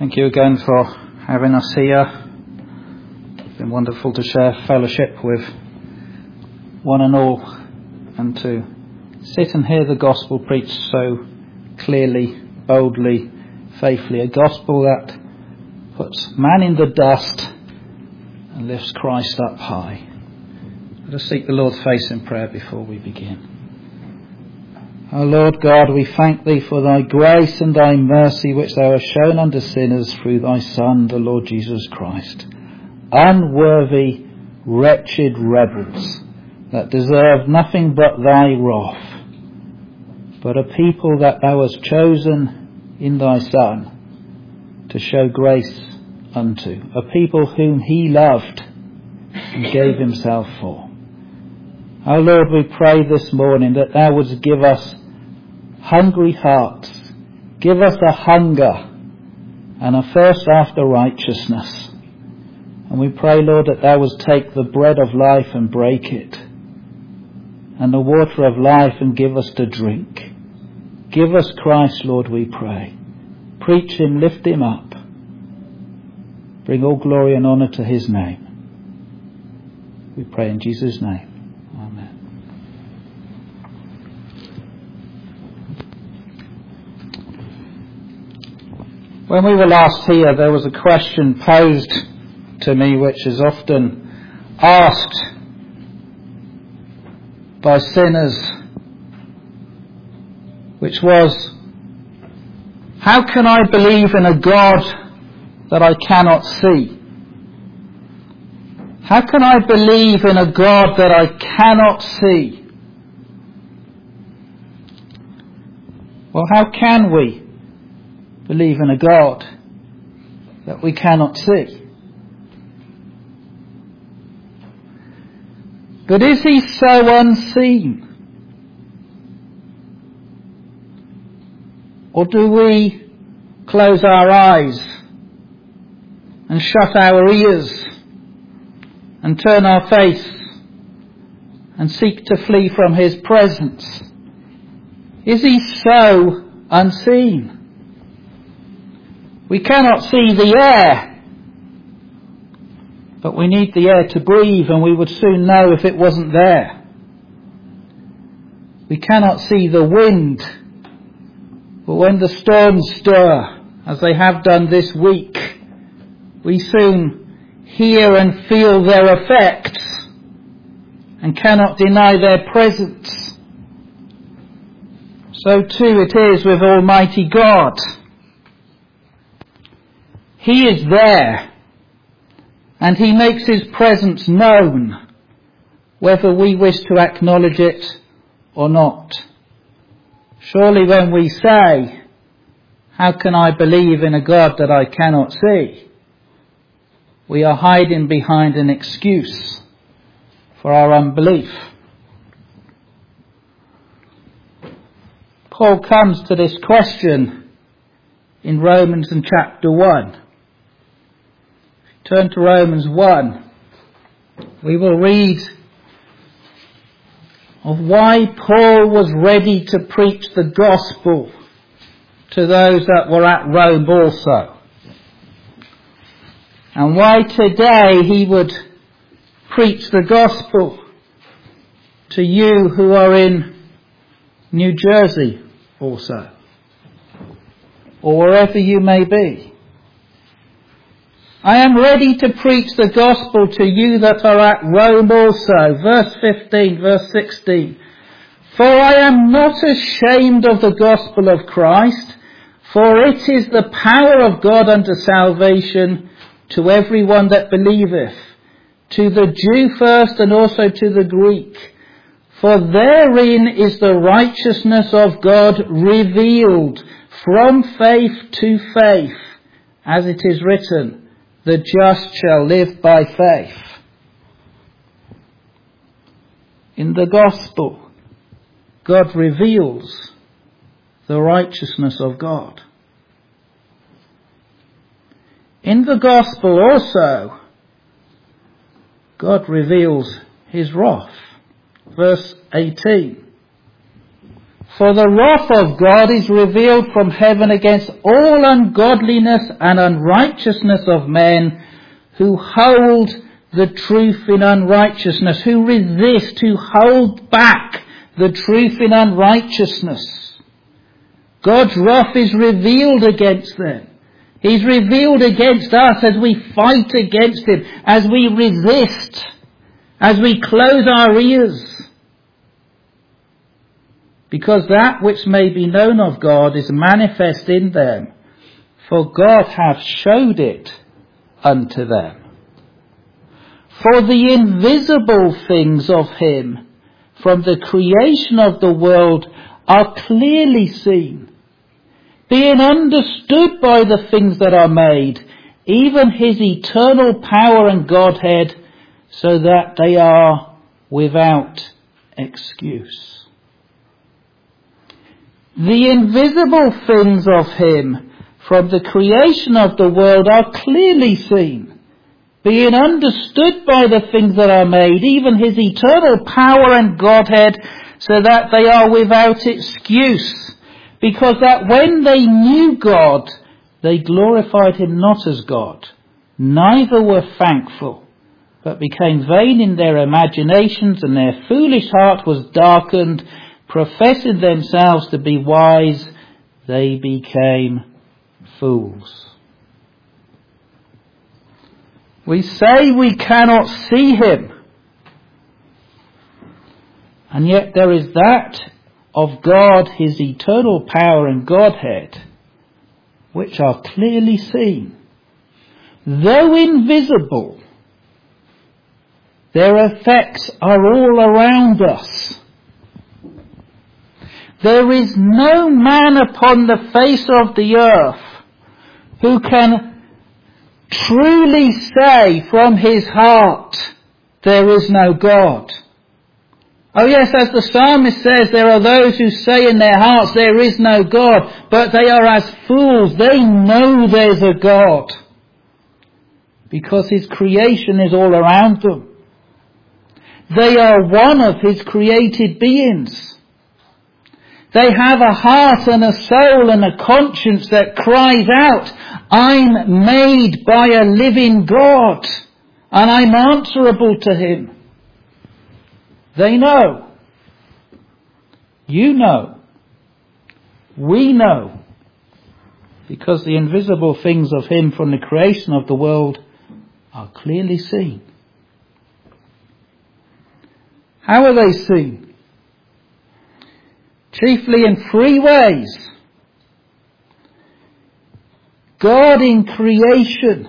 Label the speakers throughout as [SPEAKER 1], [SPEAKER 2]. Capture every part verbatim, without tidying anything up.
[SPEAKER 1] Thank you again for having us here. It's been wonderful to share fellowship with one and all and to sit and hear the gospel preached so clearly, boldly, faithfully. A gospel that puts man in the dust and lifts Christ up high. Let us seek the Lord's face in prayer before we begin. O Lord God, we thank thee for thy grace and thy mercy which thou hast shown unto sinners through thy Son, the Lord Jesus Christ. Unworthy, wretched rebels that deserve nothing but thy wrath, but a people that thou hast chosen in thy Son to show grace unto, a people whom he loved and gave himself for. O Lord, we pray this morning that thou wouldst give us hungry hearts, give us a hunger and a thirst after righteousness. And we pray, Lord, that thou wouldst take the bread of life and break it, and the water of life and give us to drink. Give us Christ, Lord, we pray. Preach him, lift him up. Bring all glory and honour to his name. We pray in Jesus' name. When we were last here, there was a question posed to me which is often asked by sinners, which was, how can I believe in a God that I cannot see? How can I believe in a God that I cannot see? Well, how can we believe in a God that we cannot see? But is he so unseen? Or do we close our eyes and shut our ears and turn our face and seek to flee from his presence? Is he so unseen? We cannot see the air, but we need the air to breathe, and we would soon know if it wasn't there. We cannot see the wind, but when the storms stir, as they have done this week, we soon hear and feel their effects and cannot deny their presence. So too it is with Almighty God. He is there, and he makes his presence known, whether we wish to acknowledge it or not. Surely when we say, how can I believe in a God that I cannot see? We are hiding behind an excuse for our unbelief. Paul comes to this question in Romans in chapter one. Turn to Romans one. We will read of why Paul was ready to preach the gospel to those that were at Rome also, and why today he would preach the gospel to you who are in New Jersey also, or wherever you may be. I am ready to preach the gospel to you that are at Rome also. Verse fifteen, verse sixteen. For I am not ashamed of the gospel of Christ, for it is the power of God unto salvation to everyone that believeth, to the Jew first and also to the Greek. For therein is the righteousness of God revealed from faith to faith, as it is written, the just shall live by faith. In the gospel, God reveals the righteousness of God. In the gospel also, God reveals his wrath. Verse eighteen. For the wrath of God is revealed from heaven against all ungodliness and unrighteousness of men who hold the truth in unrighteousness, who resist, who hold back the truth in unrighteousness. God's wrath is revealed against them. He's revealed against us as we fight against him, as we resist, as we close our ears. Because that which may be known of God is manifest in them, for God hath showed it unto them. For the invisible things of him from the creation of the world are clearly seen, being understood by the things that are made, even his eternal power and Godhead, so that they are without excuse. The invisible things of him from the creation of the world are clearly seen, being understood by the things that are made, even his eternal power and Godhead, so that they are without excuse. Because that when they knew God, they glorified him not as God, neither were thankful, but became vain in their imaginations, and their foolish heart was darkened. Professing themselves to be wise, they became fools. We say we cannot see him, and yet there is that of God, his eternal power and Godhead, which are clearly seen. Though invisible, their effects are all around us. There is no man upon the face of the earth who can truly say from his heart, there is no God. Oh yes, as the psalmist says, there are those who say in their hearts, there is no God, but they are as fools. They know there's a God, because his creation is all around them. They are one of his created beings. They have a heart and a soul and a conscience that cries out, I'm made by a living God, and I'm answerable to him. They know. You know. We know. Because the invisible things of him from the creation of the world are clearly seen. How are they seen? Chiefly in three ways. God in creation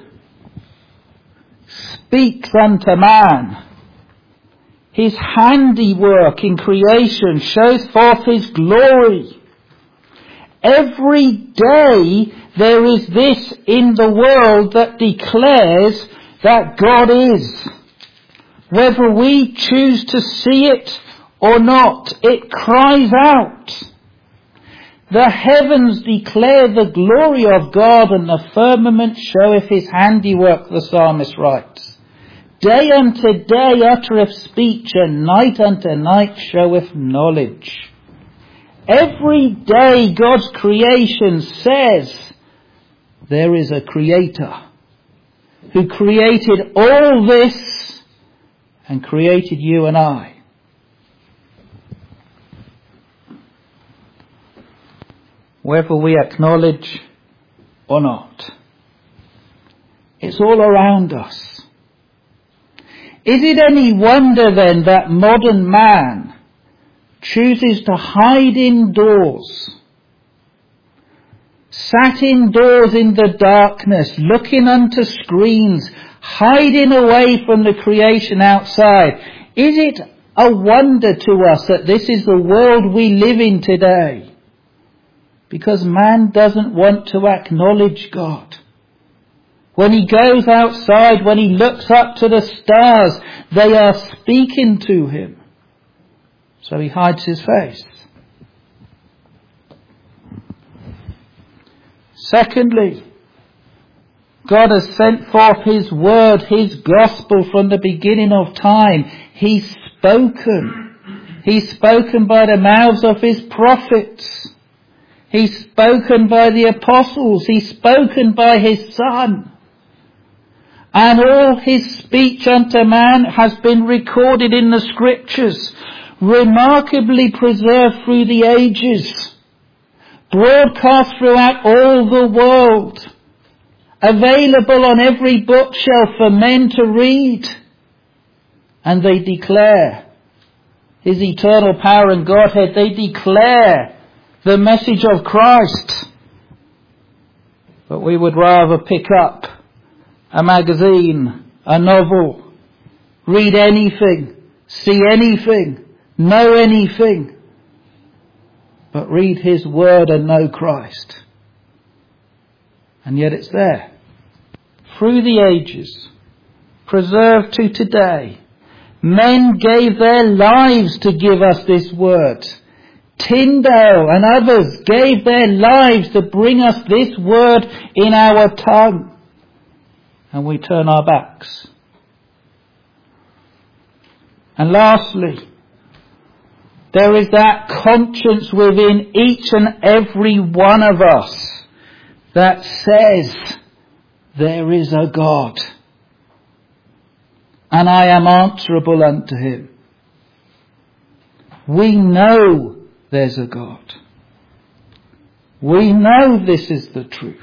[SPEAKER 1] speaks unto man. His handiwork in creation shows forth his glory. Every day there is this in the world that declares that God is. Whether we choose to see it or not, it cries out. The heavens declare the glory of God, and the firmament showeth his handiwork, the psalmist writes. Day unto day uttereth speech, and night unto night showeth knowledge. Every day God's creation says there is a creator who created all this and created you and I. Whether we acknowledge or not, it's all around us. Is it any wonder then that modern man chooses to hide indoors, sat indoors in the darkness, looking unto screens, hiding away from the creation outside? Is it a wonder to us that this is the world we live in today? Because man doesn't want to acknowledge God. When he goes outside, when he looks up to the stars, they are speaking to him. So he hides his face. Secondly, God has sent forth his word, his gospel from the beginning of time. He's spoken. He's spoken by the mouths of his prophets. He's spoken by the apostles. He's spoken by his Son. And all his speech unto man has been recorded in the Scriptures, remarkably preserved through the ages, broadcast throughout all the world, available on every bookshelf for men to read. And they declare his eternal power and Godhead. They declare the message of Christ. But we would rather pick up a magazine, a novel, read anything, see anything, know anything, but read his word and know Christ. And yet it's there, through the ages, preserved to today. Men gave their lives to give us this word. Tyndale and others gave their lives to bring us this word in our tongue. And we turn our backs. And lastly, there is that conscience within each and every one of us that says, there is a God, and I am answerable unto him. We know there's a God. We know this is the truth.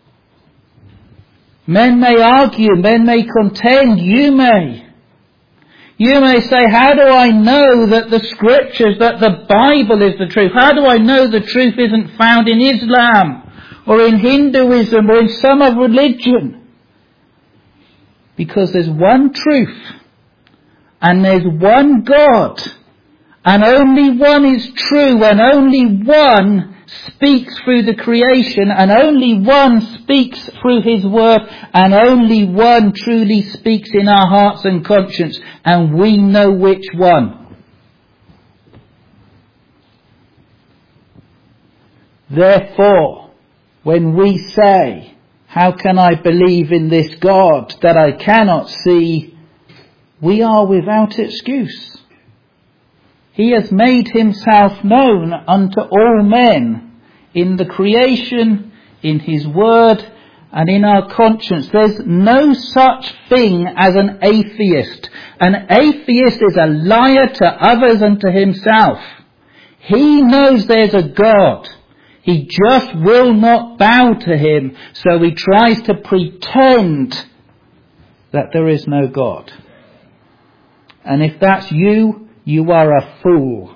[SPEAKER 1] Men may argue, men may contend, you may. You may say, how do I know that the Scriptures, that the Bible is the truth? How do I know the truth isn't found in Islam or in Hinduism or in some other religion? Because there's one truth and there's one God, and only one is true, and only one speaks through the creation, and only one speaks through his word, and only one truly speaks in our hearts and conscience, and we know which one. Therefore, when we say, how can I believe in this God that I cannot see, we are without excuse. He has made himself known unto all men in the creation, in his word, and in our conscience. There's no such thing as an atheist. An atheist is a liar to others and to himself. He knows there's a God. He just will not bow to him, so he tries to pretend that there is no God. And if that's you, you are a fool.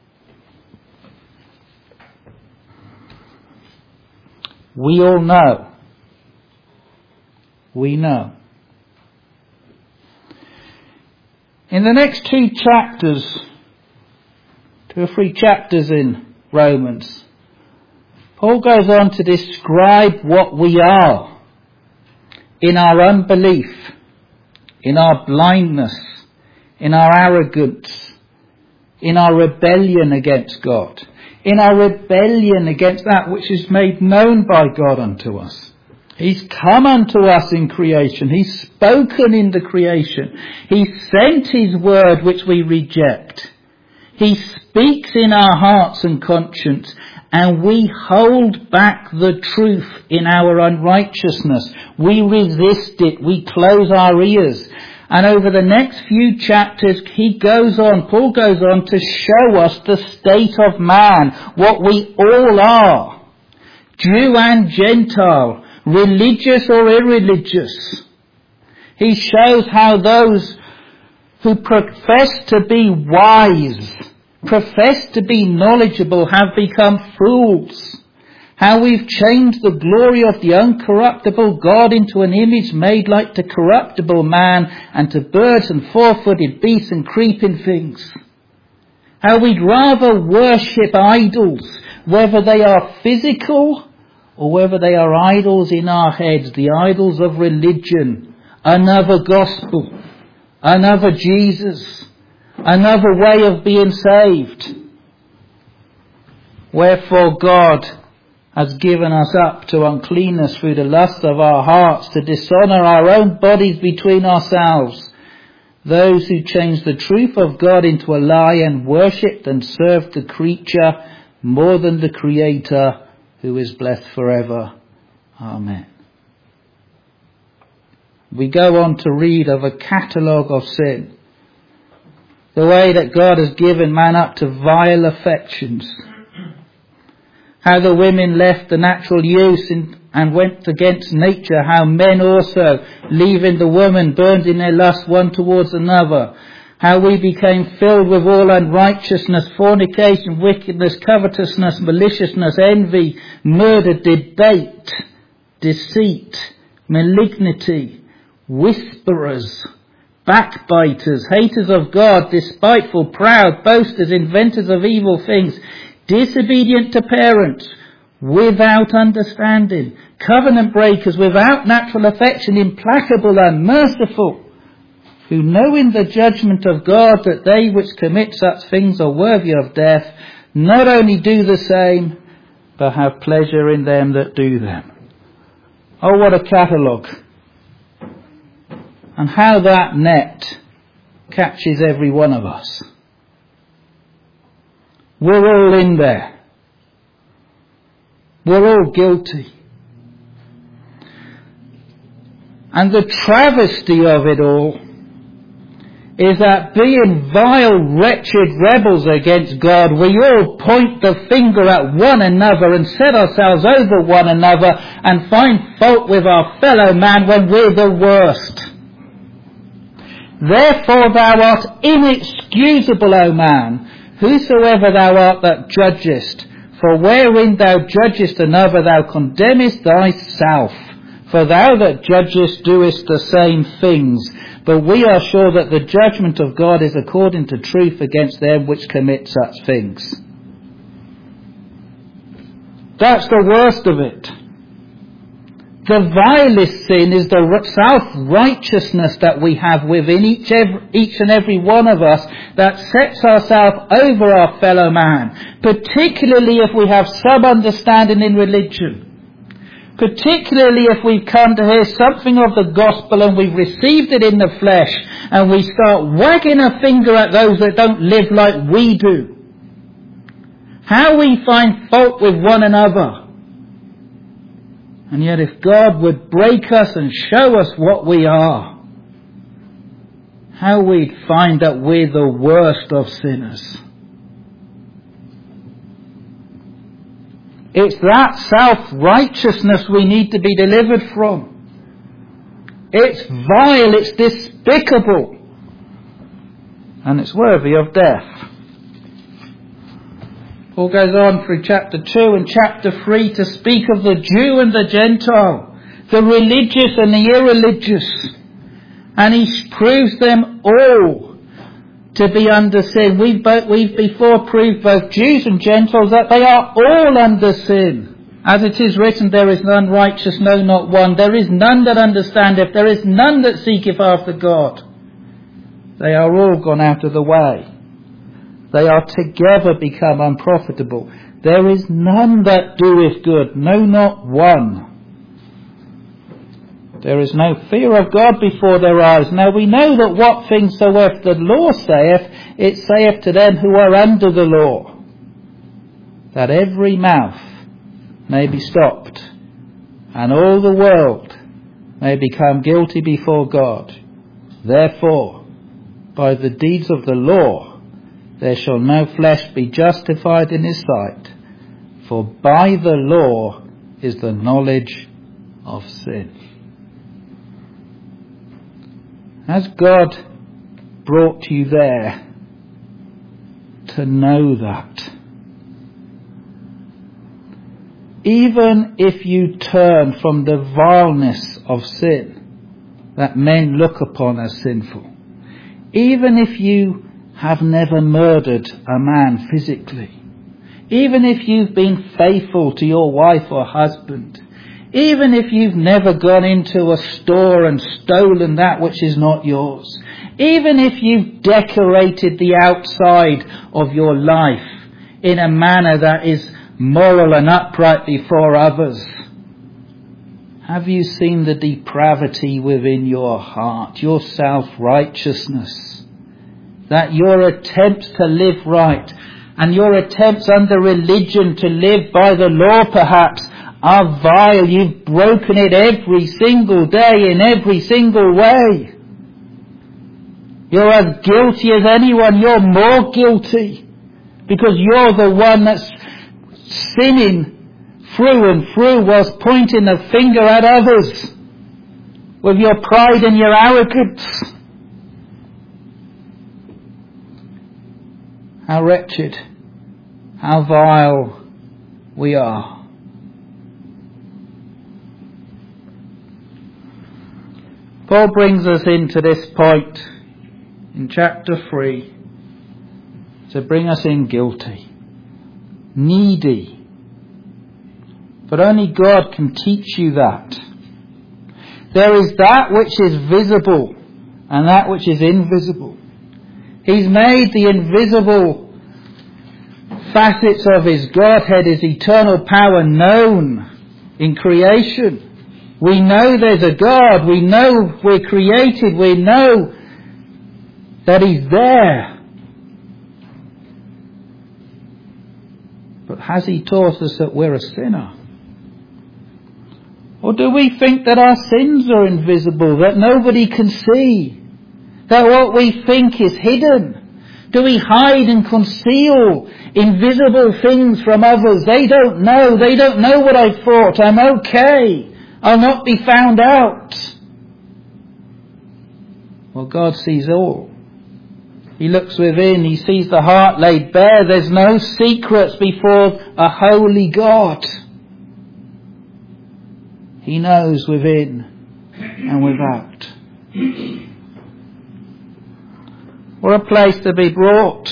[SPEAKER 1] We all know. We know. In the next two chapters, two or three chapters in Romans, Paul goes on to describe what we are in our unbelief, in our blindness, in our arrogance, in our rebellion against God, in our rebellion against that which is made known by God unto us. He's come unto us in creation. He's spoken in the creation. He sent his word which we reject. He speaks in our hearts and conscience, and we hold back the truth in our unrighteousness. We resist it. We close our ears. And over the next few chapters, he goes on, Paul goes on to show us the state of man, what we all are, Jew and Gentile, religious or irreligious. He shows how those who profess to be wise, profess to be knowledgeable, have become fools. How we've changed the glory of the uncorruptible God into an image made like to corruptible man and to birds and four-footed beasts and creeping things. How we'd rather worship idols, whether they are physical or whether they are idols in our heads, the idols of religion, another gospel, another Jesus, another way of being saved. Wherefore God has given us up to uncleanness through the lust of our hearts, to dishonour our own bodies between ourselves, those who changed the truth of God into a lie and worshipped and served the creature more than the Creator, who is blessed forever. Amen. We go on to read of a catalogue of sin. The way that God has given man up to vile affections. How the women left the natural use in, and went against nature. How men also, leaving the woman, burned in their lust one towards another. How we became filled with all unrighteousness, fornication, wickedness, covetousness, maliciousness, envy, murder, debate, deceit, malignity, whisperers, backbiters, haters of God, despiteful, proud, boasters, inventors of evil things, disobedient to parents, without understanding, covenant breakers, without natural affection, implacable, unmerciful, who knowing the judgment of God that they which commit such things are worthy of death, not only do the same, but have pleasure in them that do them. Oh, what a catalogue. And how that net catches every one of us. We're all in there. We're all guilty. And the travesty of it all is that being vile, wretched rebels against God, we all point the finger at one another and set ourselves over one another and find fault with our fellow man when we're the worst. Therefore thou art inexcusable, O man, whosoever thou art that judgest. For wherein thou judgest another, thou condemnest thyself. For thou that judgest doest the same things. But we are sure that the judgment of God is according to truth against them which commit such things. That's the worst of it. The vilest sin is the self-righteousness that we have within each, every, each and every one of us that sets ourselves over our fellow man, particularly if we have some understanding in religion. Particularly if we've come to hear something of the gospel and we've received it in the flesh and we start wagging a finger at those that don't live like we do. How we find fault with one another. And yet if God would break us and show us what we are, how we'd find that we're the worst of sinners. It's that self-righteousness we need to be delivered from. It's vile, it's despicable, and it's worthy of death. Paul goes on through chapter two and chapter three to speak of the Jew and the Gentile, the religious and the irreligious, and he proves them all to be under sin. We've, both, we've before proved both Jews and Gentiles that they are all under sin. As it is written, there is none righteous, no, not one. There is none that understandeth. There is none that seeketh after God. They are all gone out of the way. They are together become unprofitable. There is none that doeth good, no, not one. There is no fear of God before their eyes. Now we know that what things soever the law saith, it saith to them who are under the law, that every mouth may be stopped, and all the world may become guilty before God. Therefore, by the deeds of the law, there shall no flesh be justified in his sight, for by the law is the knowledge of sin. Has God brought you there to know that? Even if you turn from the vileness of sin that men look upon as sinful, even if you have never murdered a man physically, even if you've been faithful to your wife or husband, even if you've never gone into a store and stolen that which is not yours, even if you've decorated the outside of your life in a manner that is moral and upright before others, Have you seen the depravity within your heart, your self-righteousness? That your attempts to live right and your attempts under religion to live by the law perhaps are vile. You've broken it every single day in every single way. You're as guilty as anyone. You're more guilty because you're the one that's sinning through and through whilst pointing the finger at others with your pride and your arrogance. How wretched, how vile we are. Paul brings us into this point in chapter three to bring us in guilty, needy. But only God can teach you that. There is that which is visible and that which is invisible. He's made the invisible facets of His Godhead, His eternal power, known in creation. We know there's a God. We know we're created. We know that He's there. But has He taught us that we're a sinner? Or do we think that our sins are invisible, that nobody can see, that what we think is hidden? Do we hide and conceal invisible things from others? They don't know. They don't know what I thought. I'm okay. I'll not be found out. Well, God sees all. He looks within. He sees the heart laid bare. There's no secrets before a holy God. He knows within and without. We're a place to be brought.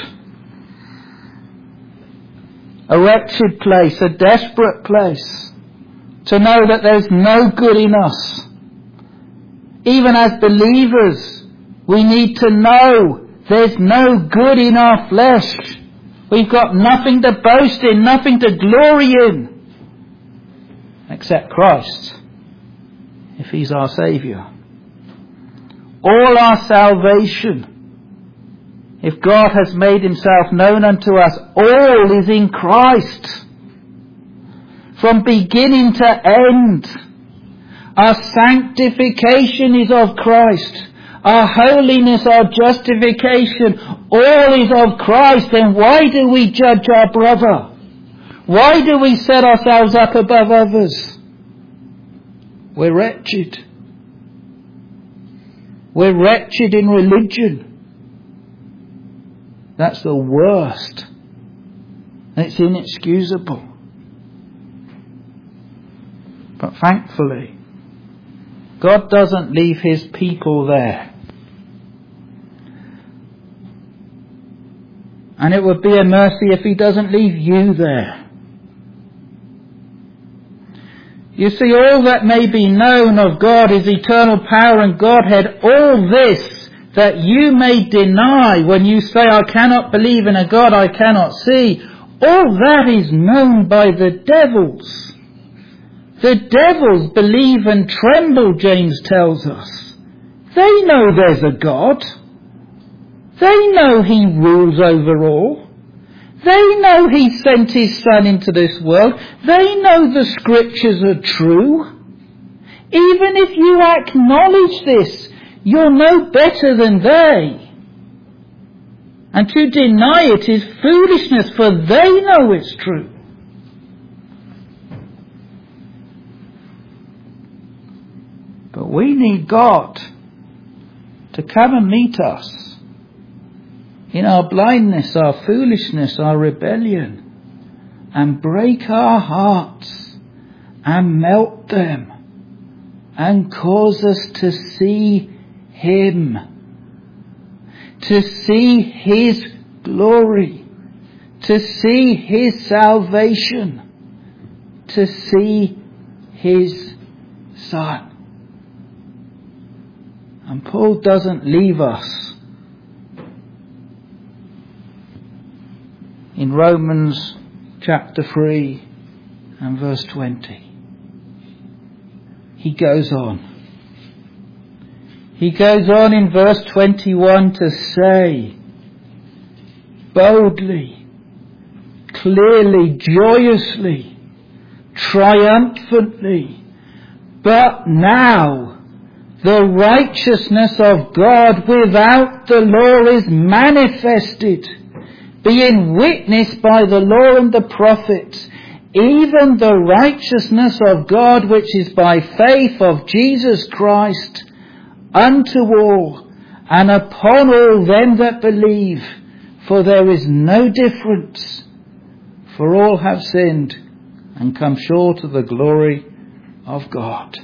[SPEAKER 1] A wretched place, a desperate place. To know that there's no good in us. Even as believers, we need to know there's no good in our flesh. We've got nothing to boast in, nothing to glory in. Except Christ, if He's our Saviour. All our salvation, if God has made Himself known unto us, all is in Christ. From beginning to end. Our sanctification is of Christ. Our holiness, our justification, all is of Christ. And why do we judge our brother? Why do we set ourselves up above others? We're wretched. We're wretched in religion. That's the worst. And it's inexcusable. But thankfully, God doesn't leave His people there. And it would be a mercy if He doesn't leave you there. You see, all that may be known of God, His eternal power and Godhead, all this that you may deny when you say, I cannot believe in a God I cannot see, all that is known by the devils. The devils believe and tremble, James tells us. They know there's a God. They know He rules over all. They know He sent His Son into this world. They know the Scriptures are true. Even if you acknowledge this, you're no better than they. And to deny it is foolishness, for they know it's true. But we need God to come and meet us in our blindness, our foolishness, our rebellion, and break our hearts and melt them and cause us to see Him, to see His glory, to see His salvation, to see His Son. And Paul doesn't leave us. In Romans chapter three and verse twenty. he goes on. He goes on in verse twenty-one to say, boldly, clearly, joyously, triumphantly, but now the righteousness of God without the law is manifested, being witnessed by the law and the prophets, even the righteousness of God which is by faith of Jesus Christ, unto all, and upon all them that believe, for there is no difference, for all have sinned and come short of the glory of God.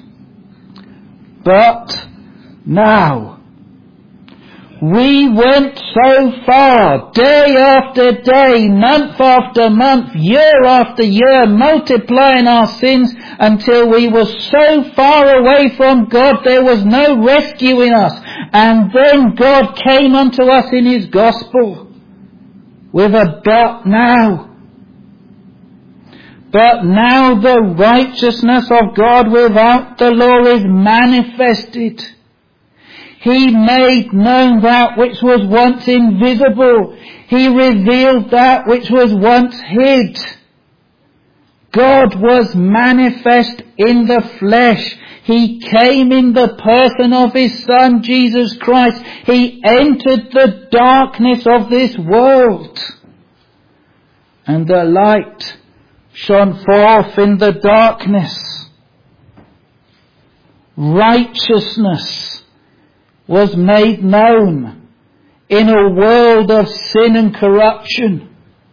[SPEAKER 1] But now, we went so far, day after day, month after month, year after year, multiplying our sins until we were so far away from God there was no rescuing us. And then God came unto us in his gospel with a but now. But now the righteousness of God without the law is manifested. He made known that which was once invisible. He revealed that which was once hid. God was manifest in the flesh. He came in the person of his Son, Jesus Christ. He entered the darkness of this world. And the light shone forth in the darkness. Righteousness was made known in a world of sin and corruption.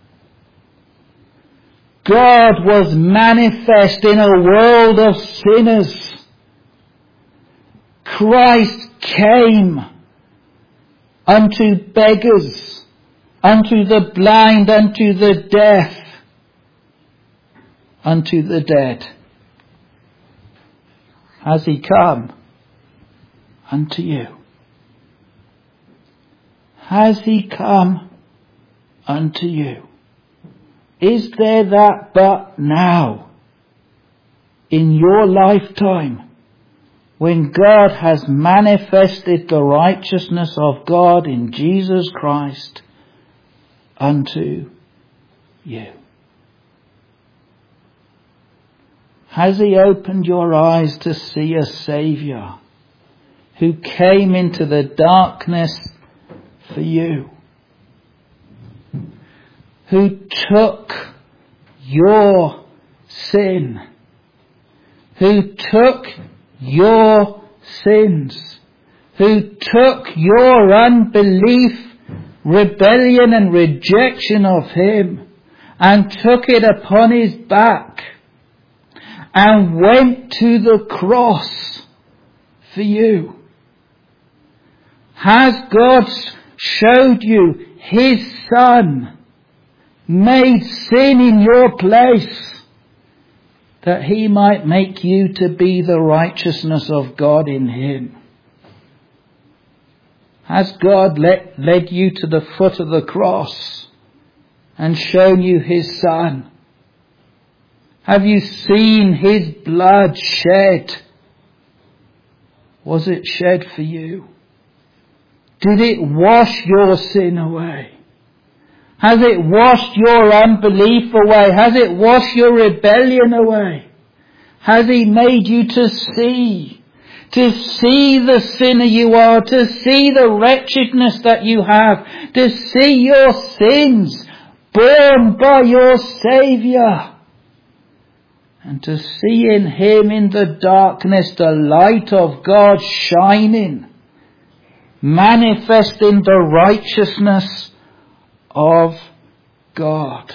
[SPEAKER 1] God was manifest in a world of sinners. Christ came unto beggars, unto the blind, unto the deaf, unto the dead. Has he come unto you? Has he come unto you? Is there that but now in your lifetime when God has manifested the righteousness of God in Jesus Christ unto you? Has he opened your eyes to see a Saviour who came into the darkness for you, who took your sin, who took your sins, who took your unbelief, rebellion and rejection of him and took it upon his back and went to the cross for you? Has God showed you his Son made sin in your place that he might make you to be the righteousness of God in him? Has God let, led you to the foot of the cross and shown you his Son? Have you seen his blood shed? Was it shed for you? Did it wash your sin away? Has it washed your unbelief away? Has it washed your rebellion away? Has he made you to see, to see the sinner you are, to see the wretchedness that you have, to see your sins borne by your Saviour, and to see in him in the darkness the light of God shining, manifesting the righteousness of God.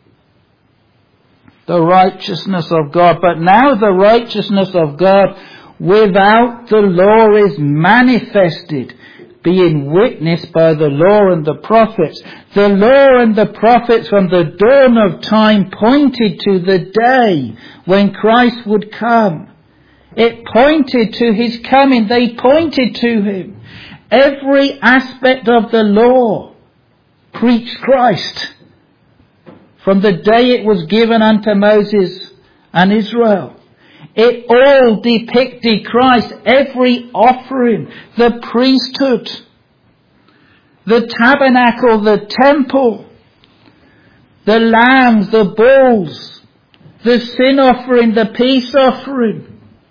[SPEAKER 1] The righteousness of God. But now the righteousness of God without the law is manifested, being witnessed by the law and the prophets. The law and the prophets from the dawn of time pointed to the day when Christ would come. It pointed to his coming. They pointed to him. Every aspect of the law preached Christ. From the day it was given unto Moses and Israel, It all depicted Christ. Every offering, the priesthood, the tabernacle, the temple, the lambs, the bulls, the sin offering, the peace offering.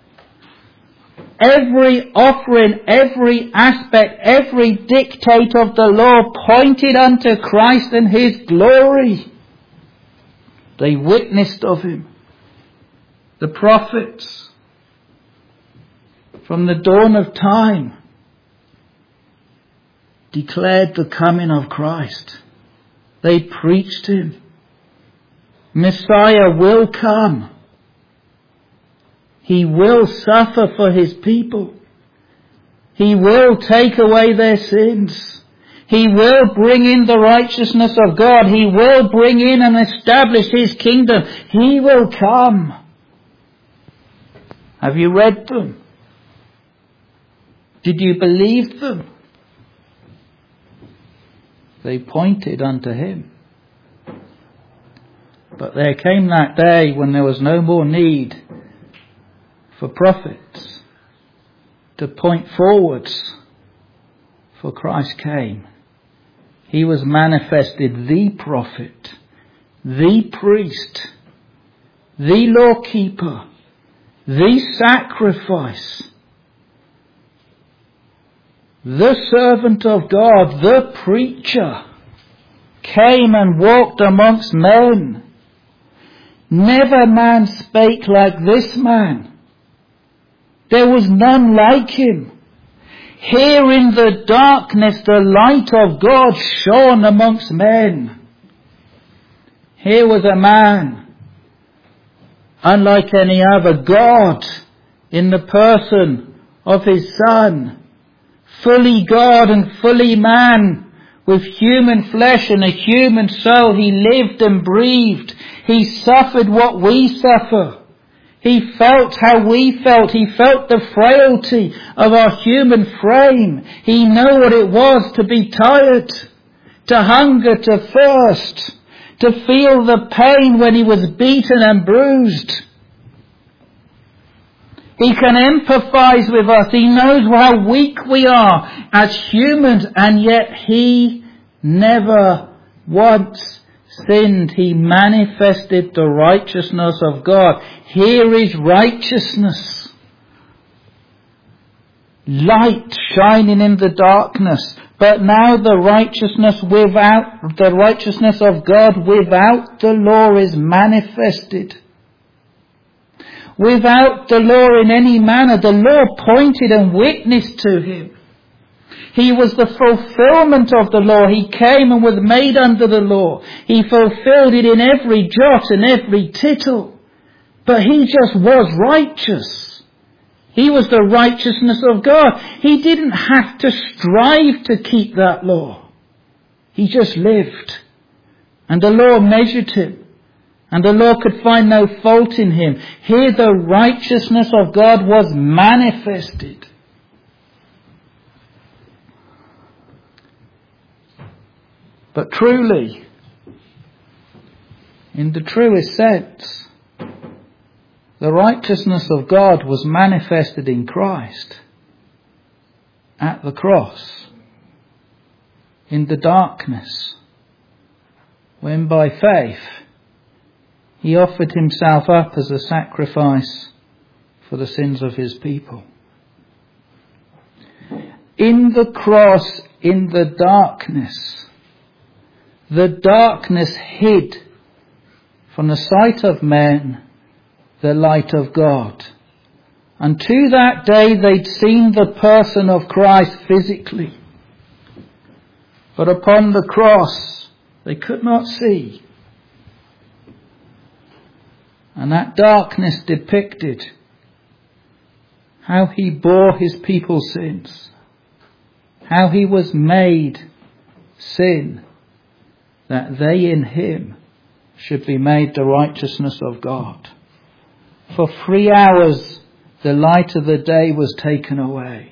[SPEAKER 1] Every offering, every aspect, every dictate of the law pointed unto Christ and his glory. They witnessed of him. The prophets, from the dawn of time, declared the coming of Christ. They preached him. Messiah will come. He will suffer for his people. He will take away their sins. He will bring in the righteousness of God. He will bring in and establish his kingdom. He will come. Have you read them? Did you believe them? They pointed unto him. But there came that day when there was no more need for prophets to point forwards, for Christ came. He was manifested the prophet, the priest, the lawkeeper, the sacrifice, the servant of God, the preacher, came and walked amongst men. Never man spake like this man. There was none like him. Here in the darkness the light of God shone amongst men. Here was a man, unlike any other, God in the person of his Son, fully God and fully man, with human flesh and a human soul. He lived and breathed. He suffered what we suffer. He felt how we felt. He felt the frailty of our human frame. He knew what it was to be tired, to hunger, to thirst, to feel the pain when he was beaten and bruised. He can empathize with us. He knows how weak we are as humans, and yet he never once sinned. He manifested the righteousness of God. Here is righteousness. Light shining in the darkness. But now the righteousness without, the righteousness of God without the law is manifested. Without the law in any manner, the law pointed and witnessed to him. He was the fulfillment of the law. He came and was made under the law. He fulfilled it in every jot and every tittle. But he just was righteous. He was the righteousness of God. He didn't have to strive to keep that law. He just lived. And the law measured him. And the law could find no fault in him. Here the righteousness of God was manifested. But truly, in the truest sense, the righteousness of God was manifested in Christ at the cross, in the darkness, when by faith he offered himself up as a sacrifice for the sins of his people. In the cross, in the darkness, the darkness hid from the sight of men the light of God. And to that day they'd seen the person of Christ physically. But upon the cross they could not see. And that darkness depicted how he bore his people's sins, how he was made sin, that they in him should be made the righteousness of God. For three hours the light of the day was taken away.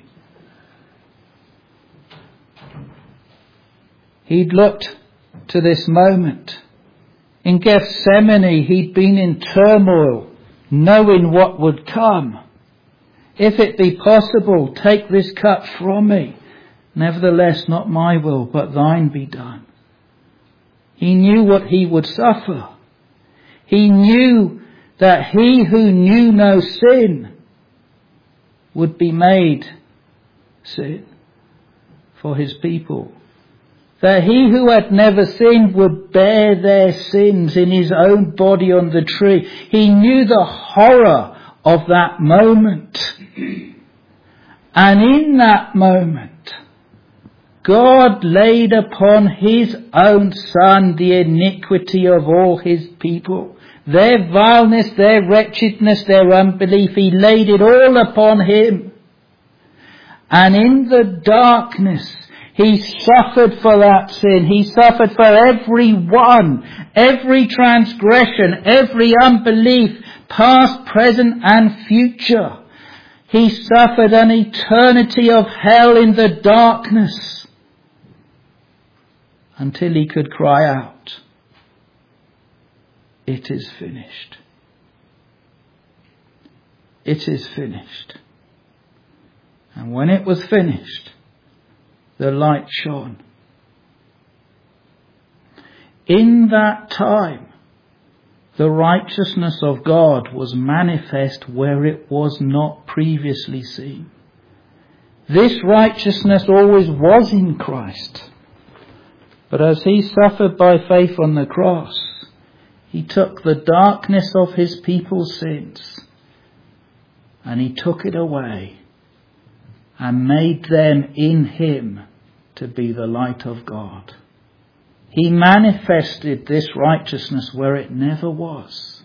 [SPEAKER 1] He'd looked to this moment. In Gethsemane, he'd been in turmoil, knowing what would come. If it be possible, take this cup from me. Nevertheless, not my will, but thine be done. He knew what he would suffer. He knew that he who knew no sin would be made sin for his people. That he who had never sinned would bear their sins in his own body on the tree. He knew the horror of that moment. And in that moment, God laid upon his own Son the iniquity of all his people. Their vileness, their wretchedness, their unbelief, he laid it all upon him. And in the darkness, he suffered for that sin. He suffered for every one, every transgression, every unbelief, past, present and future. He suffered an eternity of hell in the darkness until he could cry out, "It is finished. It is finished." And when it was finished, the light shone. In that time, the righteousness of God was manifest where it was not previously seen. This righteousness always was in Christ. But as he suffered by faith on the cross, he took the darkness of his people's sins and he took it away and made them in him to be the light of God. He manifested this righteousness where it never was.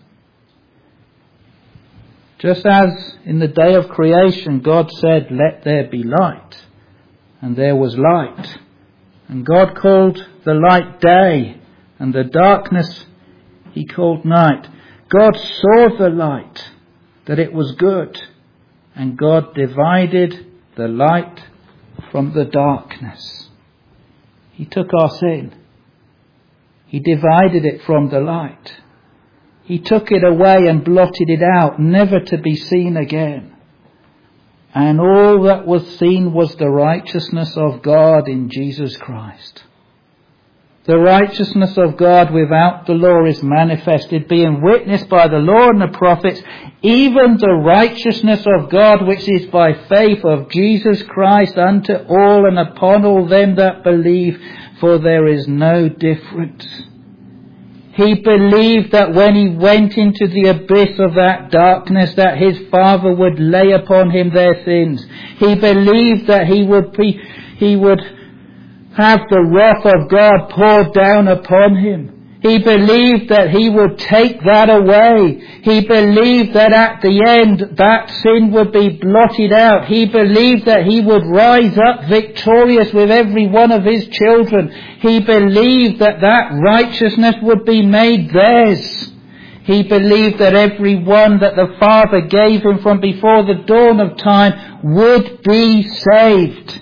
[SPEAKER 1] Just as in the day of creation, God said, "Let there be light," and there was light. And God called the light day, and the darkness he called night. God saw the light, that it was good, and God divided the light from the darkness. He took our sin. He divided it from the light. He took it away and blotted it out, never to be seen again. And all that was seen was the righteousness of God in Jesus Christ. The righteousness of God without the law is manifested, being witnessed by the law and the prophets, even the righteousness of God which is by faith of Jesus Christ unto all and upon all them that believe, for there is no difference. He believed that when he went into the abyss of that darkness, that his Father would lay upon him their sins. He believed that he would be, he would have the wrath of God poured down upon him. He believed that he would take that away. He believed that at the end that sin would be blotted out. He believed that he would rise up victorious with every one of his children. He believed that that righteousness would be made theirs. He believed that every one that the Father gave him from before the dawn of time would be saved.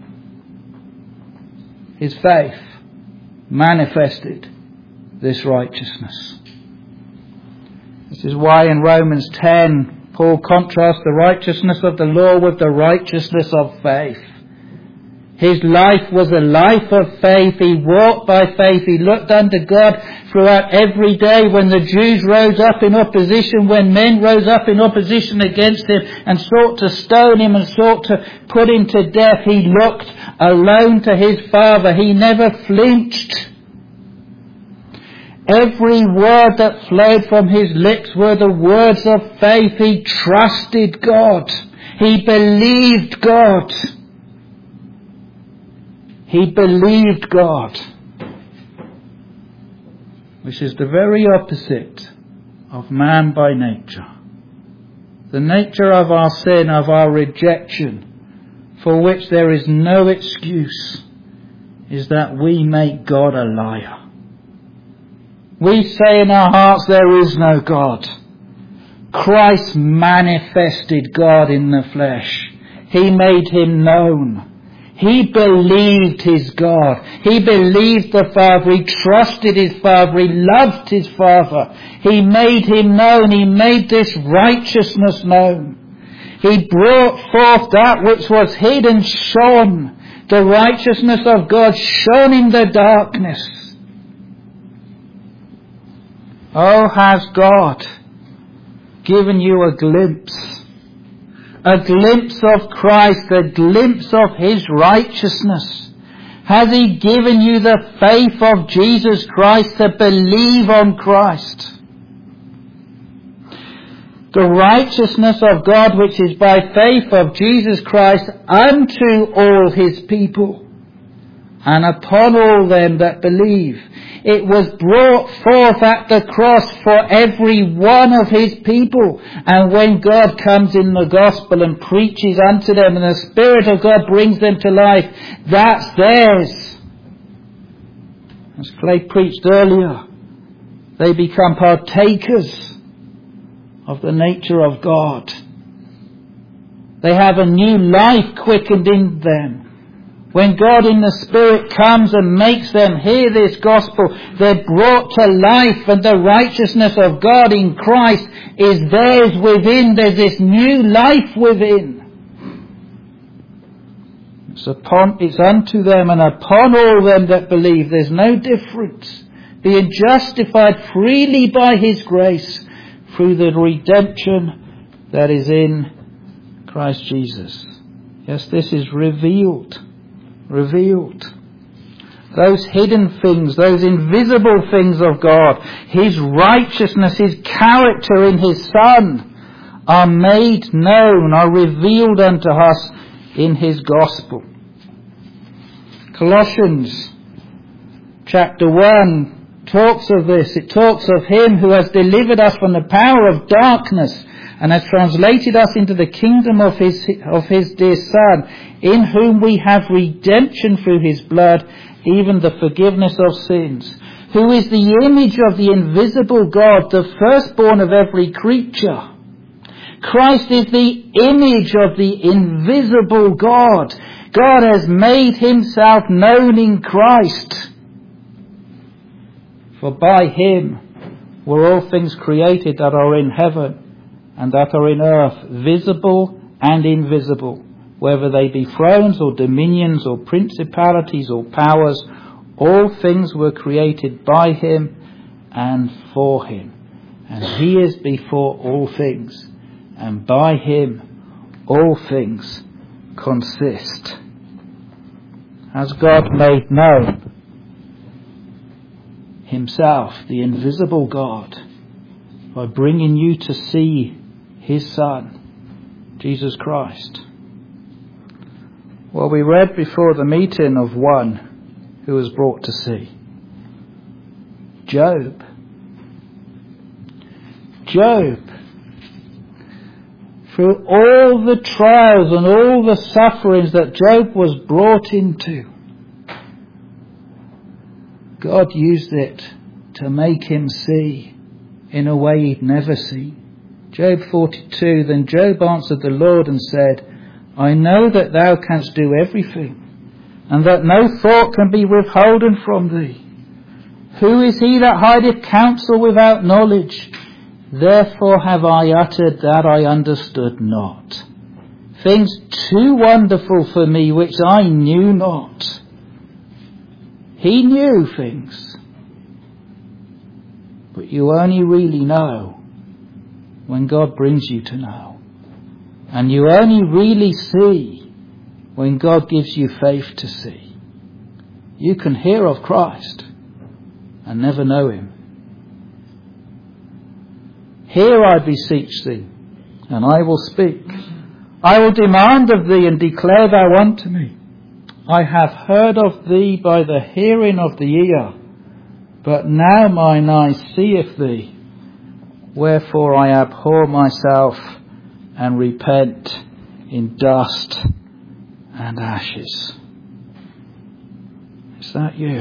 [SPEAKER 1] His faith manifested this righteousness. This is why in Romans ten, Paul contrasts the righteousness of the law with the righteousness of faith. His life was a life of faith. He walked by faith. He looked unto God throughout every day. When the Jews rose up in opposition, when men rose up in opposition against him and sought to stone him and sought to put him to death, he looked alone to his Father. He never flinched. Every word that flowed from his lips were the words of faith. He trusted God. He believed God. He believed God. Which is the very opposite of man by nature. The nature of our sin, of our rejection, for which there is no excuse, is that we make God a liar. We say in our hearts there is no God. Christ manifested God in the flesh. He made him known. He believed his God. He believed the Father. He trusted his Father. He loved his Father. He made him known. He made this righteousness known. He brought forth that which was hidden, shone. The righteousness of God shone in the darkness. Oh, has God given you a glimpse? A glimpse of Christ, a glimpse of his righteousness? Has he given you the faith of Jesus Christ to believe on Christ? The righteousness of God which is by faith of Jesus Christ unto all his people and upon all them that believe. It was brought forth at the cross for every one of his people. And when God comes in the gospel and preaches unto them and the Spirit of God brings them to life, that's theirs. As Clay preached earlier, they become partakers of the nature of God. They have a new life quickened in them. When God in the Spirit comes and makes them hear this gospel, they're brought to life, and the righteousness of God in Christ is theirs within. There's this new life within. It's upon, it's unto them and upon all them that believe. There's no difference. Being justified freely by his grace through the redemption that is in Christ Jesus. Yes, this is revealed. Revealed. Those hidden things, those invisible things of God, his righteousness, his character in his Son, are made known, are revealed unto us in his gospel. Colossians chapter one talks of this. It talks of him who has delivered us from the power of darkness and has translated us into the kingdom of his of his dear Son, in whom we have redemption through his blood, even the forgiveness of sins, who is the image of the invisible God, the firstborn of every creature. Christ is the image of the invisible God. God has made himself known in Christ. For by him were all things created that are in heaven and that are in earth, visible and invisible, whether they be thrones or dominions or principalities or powers. All things were created by him and for him. And he is before all things, and by him all things consist. Has God made known himself, the invisible God, by bringing you to see his Son, Jesus Christ? Well, we read before the meeting of one who was brought to see. Job. Job. Through all the trials and all the sufferings that Job was brought into, God used it to make him see in a way he'd never seen. Job forty-two, then Job answered the Lord and said, I know that thou canst do everything, and that no thought can be withholden from thee. Who is he that hideth counsel without knowledge? Therefore have I uttered that I understood not, things too wonderful for me which I knew not. He knew things, but you only really know when God brings you to know. And you only really see when God gives you faith to see. You can hear of Christ and never know him. Hear, I beseech thee, and I will speak. I will demand of thee, and declare thou unto me. I have heard of thee by the hearing of the ear, but now mine eye seeth thee. Wherefore I abhor myself, and repent in dust and ashes. Is that you?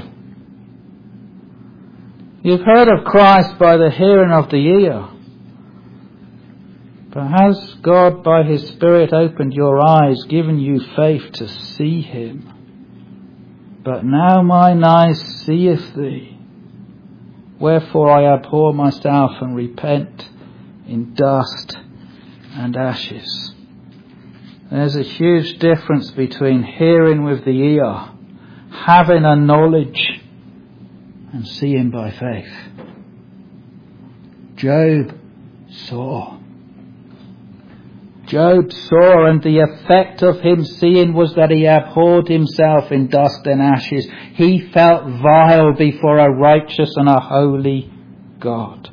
[SPEAKER 1] You've heard of Christ by the hearing of the ear. But has God by his Spirit opened your eyes, given you faith to see him? But now mine eyes seeth thee. Wherefore I abhor myself and repent in dust and ashes. There's a huge difference between hearing with the ear, having a knowledge, and seeing by faith. Job saw. Job saw, and the effect of him seeing was that he abhorred himself in dust and ashes. He felt vile before a righteous and a holy God.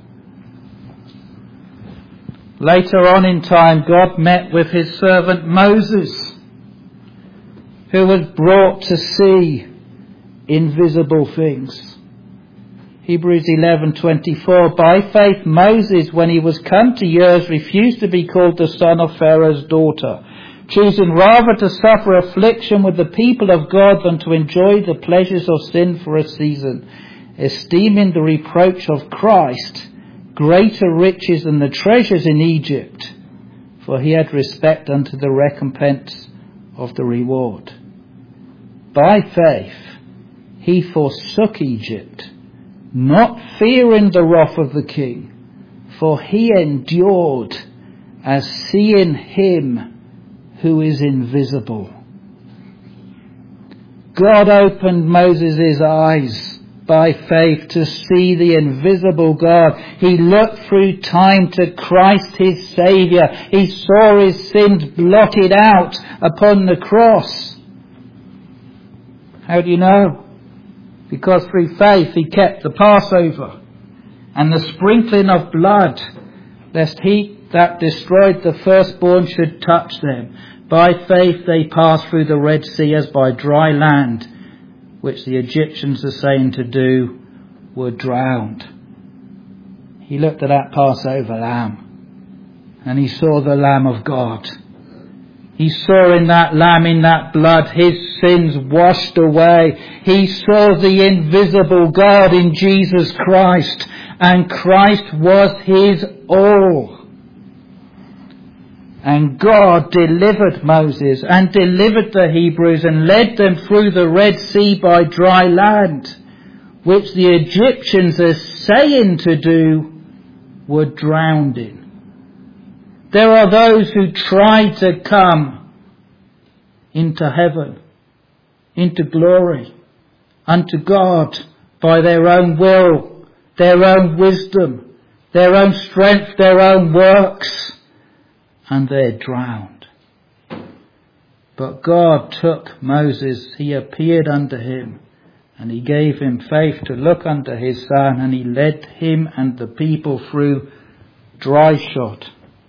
[SPEAKER 1] Later on in time, God met with his servant Moses, who was brought to see invisible things. Hebrews eleven twenty-four. By faith Moses, when he was come to years, refused to be called the son of Pharaoh's daughter, choosing rather to suffer affliction with the people of God than to enjoy the pleasures of sin for a season, esteeming the reproach of Christ greater riches than the treasures in Egypt, for he had respect unto the recompense of the reward. By faith he forsook Egypt, not fearing the wrath of the king, for he endured as seeing him who is invisible. God opened Moses' eyes by faith to see the invisible God. He looked through time to Christ his Saviour. He saw his sins blotted out upon the cross. How do you know? Because through faith he kept the Passover and the sprinkling of blood, lest he that destroyed the firstborn should touch them. By faith they passed through the Red Sea as by dry land, which the Egyptians are saying to do, were drowned. He looked at that Passover lamb and he saw the Lamb of God. He saw in that lamb, in that blood, his sins washed away. He saw the invisible God in Jesus Christ, and Christ was his all. And God delivered Moses and delivered the Hebrews and led them through the Red Sea by dry land, which the Egyptians are saying to do, were drowned in. There are those who try to come into heaven, into glory, unto God by their own will, their own wisdom, their own strength, their own works, and they're drowned. But God took Moses, he appeared unto him, and he gave him faith to look unto his son, and he led him and the people through dry shod.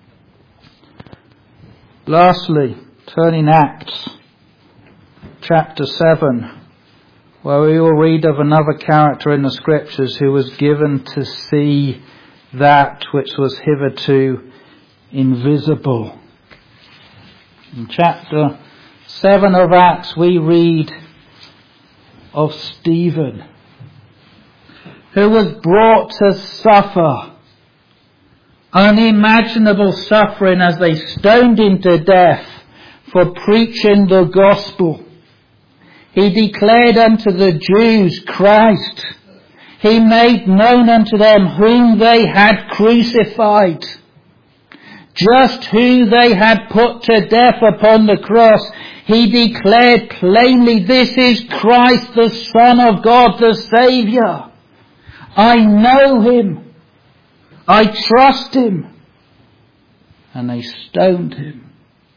[SPEAKER 1] Lastly, turn in Acts chapter seven, where we will read of another character in the scriptures who was given to see that which was hitherto invisible. In chapter seven of Acts we read of Stephen, who was brought to suffer unimaginable suffering as they stoned him to death for preaching the gospel. He declared unto the Jews Christ. He made known unto them whom they had crucified, just who they had put to death upon the cross. He declared plainly, this is Christ, the Son of God, the Saviour. I know him. I trust him. And they stoned him.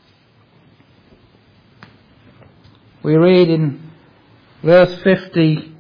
[SPEAKER 1] We read in verse fifty,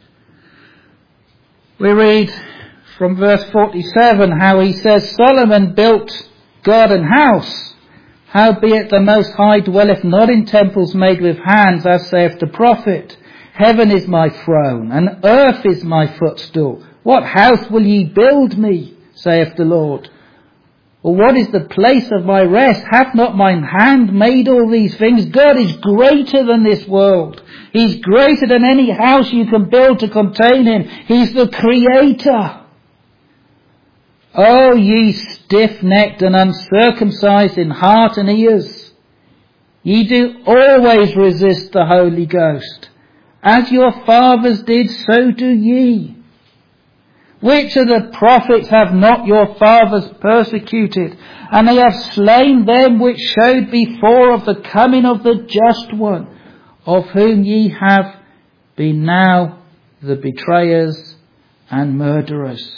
[SPEAKER 1] we read from verse forty-seven how he says, Solomon built God an house, howbeit the Most High dwelleth not in temples made with hands, as saith the prophet. Heaven is my throne, and earth is my footstool. What house will ye build me, saith the Lord? Or what is the place of my rest? Hath not mine hand made all these things? God is greater than this world. He's greater than any house you can build to contain him. He's the creator O ye stiff-necked and uncircumcised in heart and ears, ye do always resist the Holy Ghost. As your fathers did, so do ye. Which of the prophets have not your fathers persecuted? And they have slain them which showed before of the coming of the just one, of whom ye have been now the betrayers and murderers.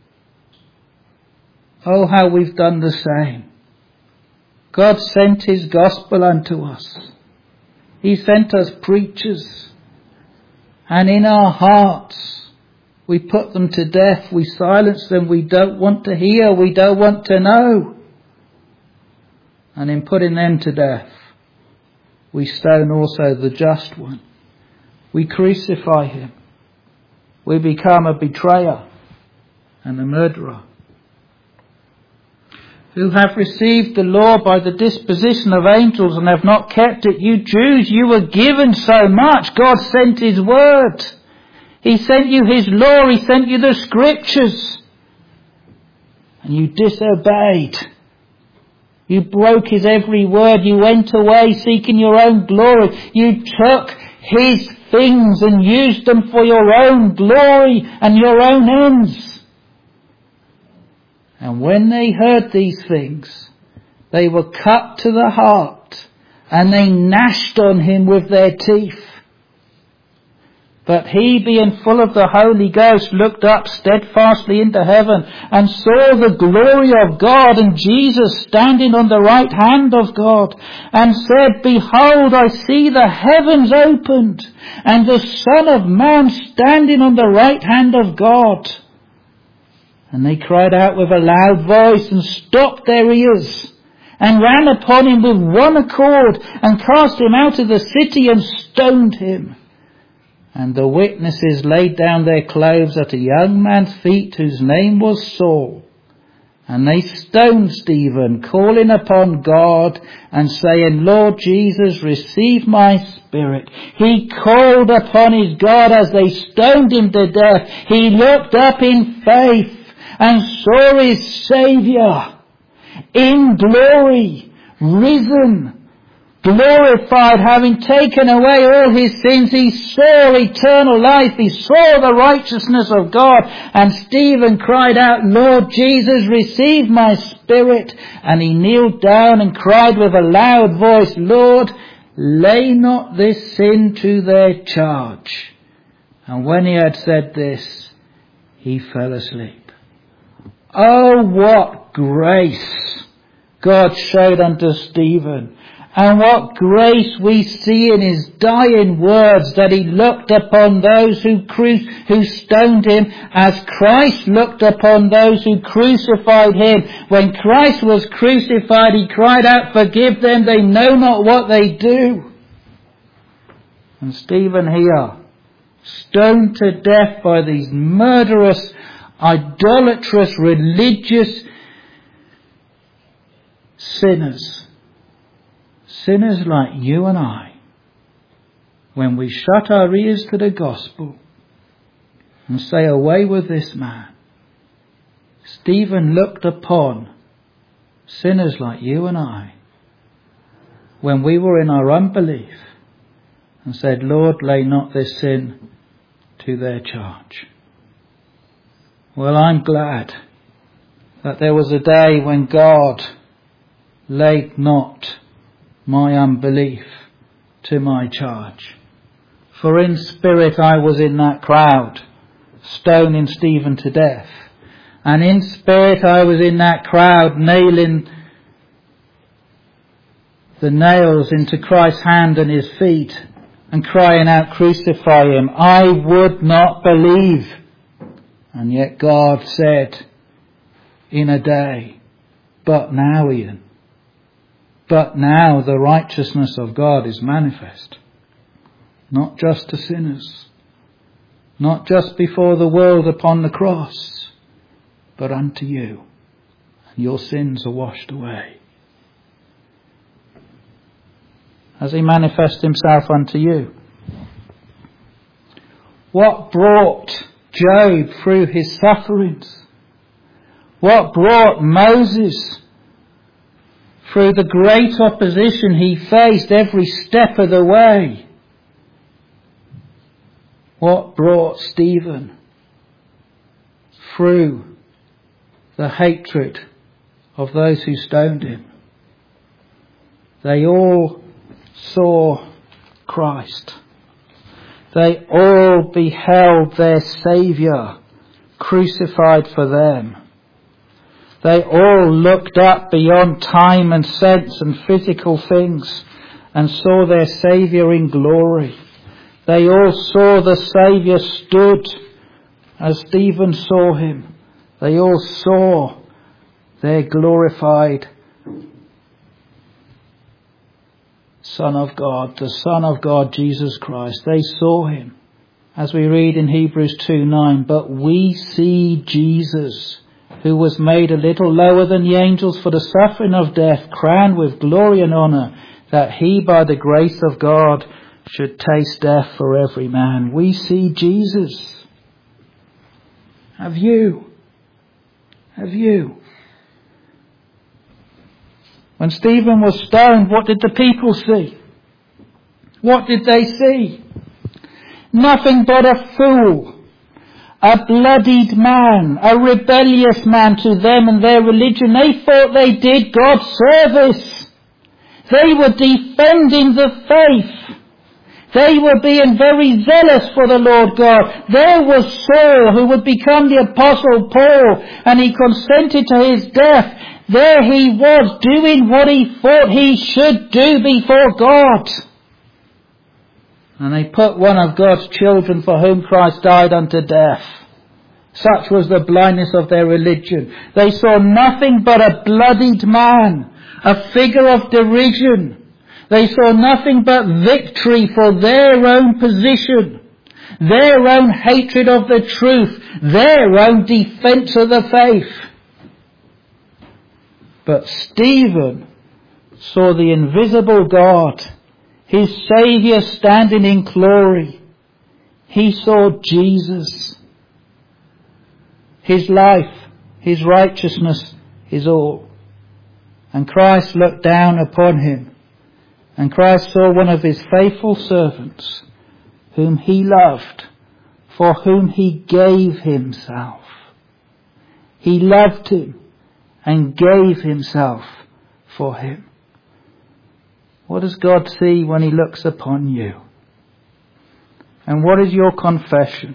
[SPEAKER 1] Oh, how we've done the same. God sent his gospel unto us. He sent us preachers. And in our hearts, we put them to death. We silence them. We don't want to hear. We don't want to know. And in putting them to death, we stone also the just one. We crucify him. We become a betrayer and a murderer. Who have received the law by the disposition of angels and have not kept it. You Jews, you were given so much. God sent his word. He sent you his law. He sent you the scriptures. And you disobeyed. You broke his every word. You went away seeking your own glory. You took his things and used them for your own glory and your own ends. And when they heard these things, they were cut to the heart, and they gnashed on him with their teeth. But he, being full of the Holy Ghost, looked up steadfastly into heaven, and saw the glory of God, and Jesus standing on the right hand of God, and said, Behold, I see the heavens opened, and the Son of Man standing on the right hand of God. And they cried out with a loud voice and stopped their ears and ran upon him with one accord and cast him out of the city and stoned him. And the witnesses laid down their clothes at a young man's feet whose name was Saul. And they stoned Stephen, calling upon God and saying, Lord Jesus, receive my spirit. He called upon his God as they stoned him to death. He looked up in faith and saw his Saviour in glory, risen, glorified, having taken away all his sins. He saw eternal life. He saw the righteousness of God. And Stephen cried out, Lord Jesus, receive my spirit. And he kneeled down and cried with a loud voice, Lord, lay not this sin to their charge. And when he had said this, he fell asleep. Oh, what grace God showed unto Stephen, and what grace we see in his dying words, that he looked upon those who cru- who stoned him as Christ looked upon those who crucified him. When Christ was crucified, he cried out, Forgive them, they know not what they do. And Stephen here, stoned to death by these murderous, idolatrous, religious sinners. Sinners like you and I. When we shut our ears to the gospel and say, away with this man. Stephen looked upon sinners like you and I when we were in our unbelief and said, Lord, lay not this sin to their charge. Well, I'm glad that there was a day when God laid not my unbelief to my charge. For in spirit I was in that crowd, stoning Stephen to death. And in spirit I was in that crowd, nailing the nails into Christ's hand and his feet, and crying out, Crucify him. I would not believe. And yet God said in a day, But now, Ian, but now the righteousness of God is manifest, not just to sinners, not just before the world upon the cross, but unto you. And your sins are washed away. Has he manifested himself unto you? What brought Job through his sufferings? What brought Moses through the great opposition he faced every step of the way? What brought Stephen through the hatred of those who stoned him? They all saw Christ. They all beheld their Saviour crucified for them. They all looked up beyond time and sense and physical things and saw their Saviour in glory. They all saw the Saviour stood as Stephen saw him. They all saw their glorified Son of God, the Son of God, Jesus Christ. They saw him, as we read in Hebrews two nine. But we see Jesus, who was made a little lower than the angels for the suffering of death, crowned with glory and honour, that he by the grace of God should taste death for every man. We see Jesus. Have you? Have you? When Stephen was stoned, what did the people see? What did they see? Nothing but a fool, a bloodied man, a rebellious man to them and their religion. They thought they did God's service. They were defending the faith. They were being very zealous for the Lord God. There was Saul, who would become the Apostle Paul, and he consented to his death. There he was, doing what he thought he should do before God. And they put one of God's children for whom Christ died unto death. Such was the blindness of their religion. They saw nothing but a bloodied man, a figure of derision. They saw nothing but victory for their own position, their own hatred of the truth, their own defence of the faith. But Stephen saw the invisible God, his Saviour standing in glory. He saw Jesus, his life, his righteousness, his all. And Christ looked down upon him. And Christ saw one of his faithful servants, whom he loved, for whom he gave himself. He loved him and gave himself for him. What does God see when he looks upon you? And what is your confession?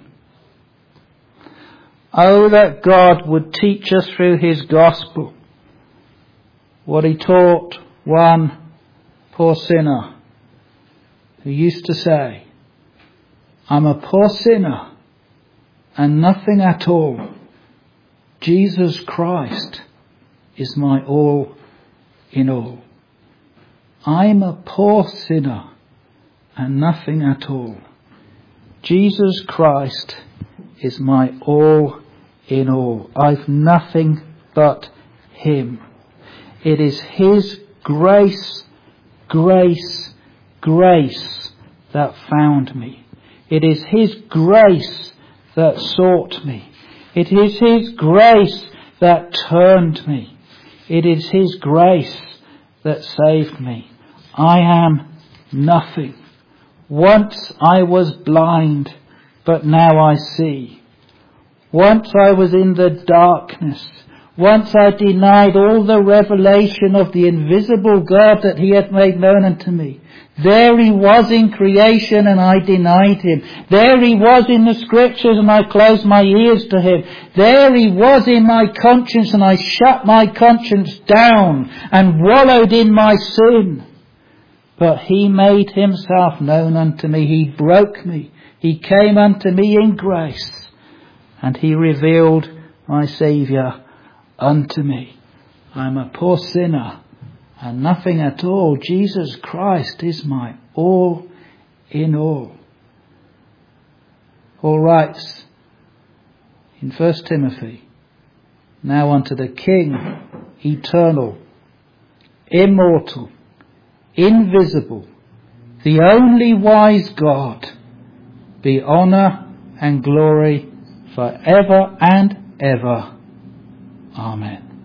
[SPEAKER 1] Oh, that God would teach us through his gospel what he taught one poor sinner who used to say, I'm a poor sinner and nothing at all. Jesus Christ is my all in all. I'm a poor sinner and nothing at all. Jesus Christ is my all in all. I've nothing but him. It is his grace, grace, grace that found me. It is his grace that sought me. It is his grace that turned me. It is his grace that saved me. I am nothing. Once I was blind, but now I see. Once I was in the darkness. Once I denied all the revelation of the invisible God that he had made known unto me. There he was in creation and I denied him. There he was in the scriptures and I closed my ears to him. There he was in my conscience and I shut my conscience down and wallowed in my sin. But he made himself known unto me. He broke me. He came unto me in grace and he revealed my Saviour unto me. I am a poor sinner and nothing at all. Jesus Christ is my all in all. Paul writes in First Timothy, now unto the King, eternal, immortal, invisible, the only wise God, be honour and glory for ever and ever. Amen.